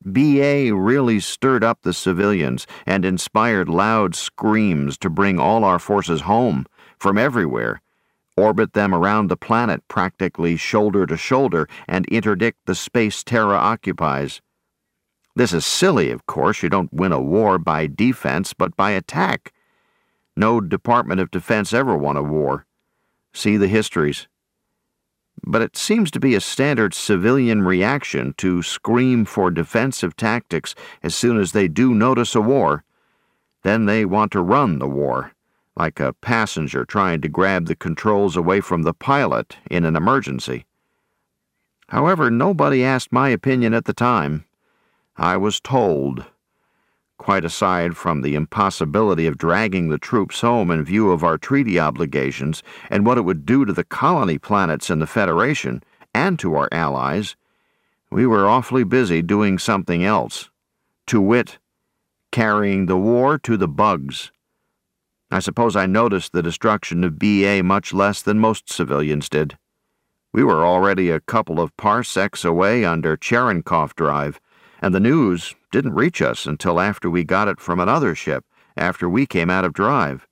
BA really stirred up the civilians and inspired loud screams to bring all our forces home from everywhere, orbit them around the planet practically shoulder to shoulder, and interdict the space Terra occupies. This is silly, of course. You don't win a war by defense, but by attack. No Department of Defense ever won a war. See the histories. But it seems to be a standard civilian reaction to scream for defensive tactics as soon as they do notice a war. Then they want to run the war, like a passenger trying to grab the controls away from the pilot in an emergency. However, nobody asked my opinion at the time. I was told. Quite aside from the impossibility of dragging the troops home in view of our treaty obligations and what it would do to the colony planets in the Federation and to our allies, we were awfully busy doing something else, to wit, carrying the war to the bugs. I suppose I noticed the destruction of BA much less than most civilians did. We were already a couple of parsecs away under Cherenkov Drive, and the news didn't reach us until after we got it from another ship, after we came out of drive.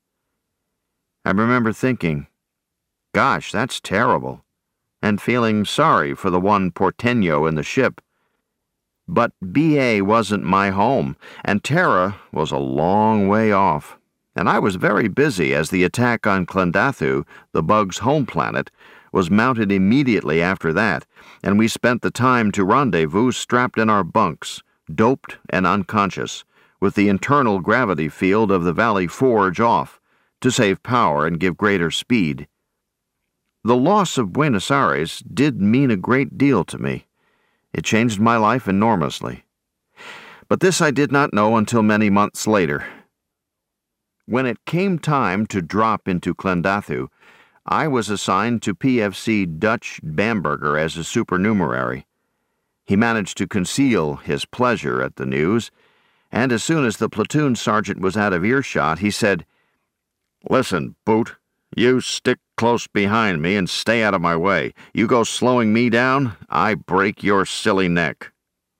I remember thinking, gosh, that's terrible, and feeling sorry for the one Porteño in the ship. But BA wasn't my home, and Terra was a long way off, and I was very busy as the attack on Klendathu, the bug's home planet, was mounted immediately after that, and we spent the time to rendezvous strapped in our bunks, doped and unconscious, with the internal gravity field of the Valley Forge off, to save power and give greater speed. The loss of Buenos Aires did mean a great deal to me. It changed my life enormously. But this I did not know until many months later. When it came time to drop into Klendathu, I was assigned to PFC Dutch Bamberger as a supernumerary. He managed to conceal his pleasure at the news, and as soon as the platoon sergeant was out of earshot, he said, "Listen, Boot, you stick close behind me and stay out of my way. You go slowing me down, I break your silly neck."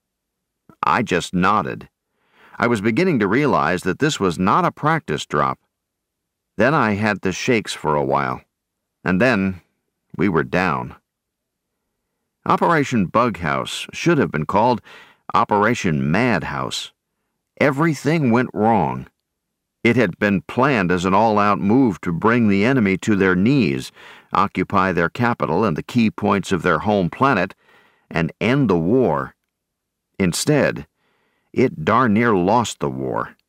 I just nodded. I was beginning to realize that this was not a practice drop. Then I had the shakes for a while. And then we were down. Operation Bughouse should have been called Operation Madhouse. Everything went wrong. It had been planned as an all-out move to bring the enemy to their knees, occupy their capital and the key points of their home planet, and end the war. Instead, it darn near lost the war.